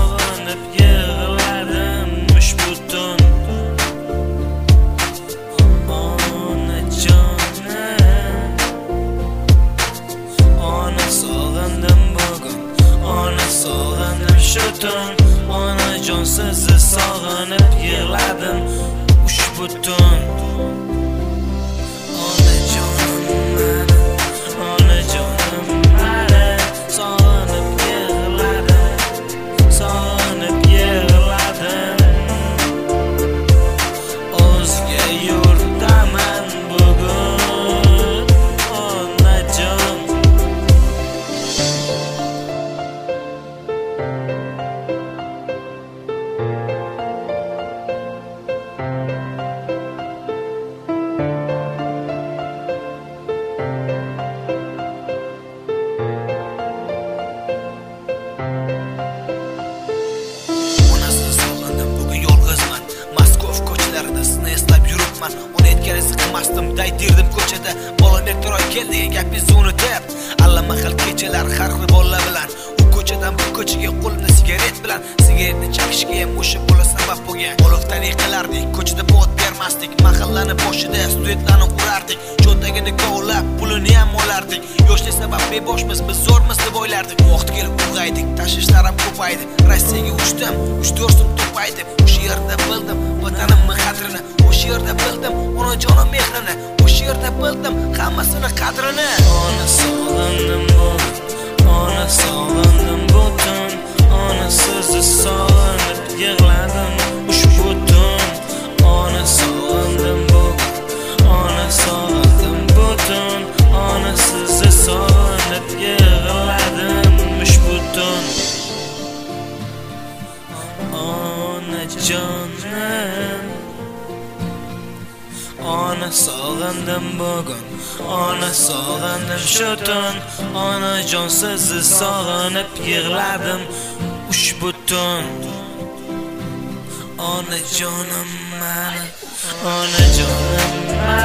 sog'inib yig'ladim ushbu tun. Ona sog'indim bugun, ona sog'indim shu tun. Onajon sizni sog'inib yig'ladim ushbu tun. Onajonim meni, onajonim meni sog'inib yig'ladim, sog'inib yig'ladim. O'zga yurtdaman bugun, onajon. Uni aytganingizni qilmasdim, daydirdim ko'chada. Bola metroy keldi degan gapingizni unutib, allamahal kechalar har xil bolalar bilan u ko'chadan bu ko'chaga qo'limda sigaret bilan sigaretni chekishga ham o'sha bola sabab bo'lgan. Olovdan yiqilardik, ko'chada bot bermasdik, mahallani boshida studentlarni urardik, cho'ntagini kovlab pulini ham olardik. Yoshlik sabab beboshmiz, biz zo'rmiz deb o'ylardik. Vaqt kelib ulg'aydik, tashvishlar ham ko'paydi. Rossiyaga uchdim, 3-4 so'm to'paydi. O'sha yerda bildim vatanimning qadrini, o'sha yerda bildim onajonim mehrini, o'sha yerda bildim hammasini qadrini. Ona sog'indim bugun, ona sog'indim butun. Ona sizni sog'inib yig'ladim ushbu tun. Ona sog'indim bugun, ona sog'indim butun. Ona sizni sog'inib yig'ladim ushbu tun. Onajonim, ona sog'indim bugun, ona sog'indim shu tun. Onajon sizni sog'inib yig'ladim ushbu tun. Onajonim meni, onajonim meni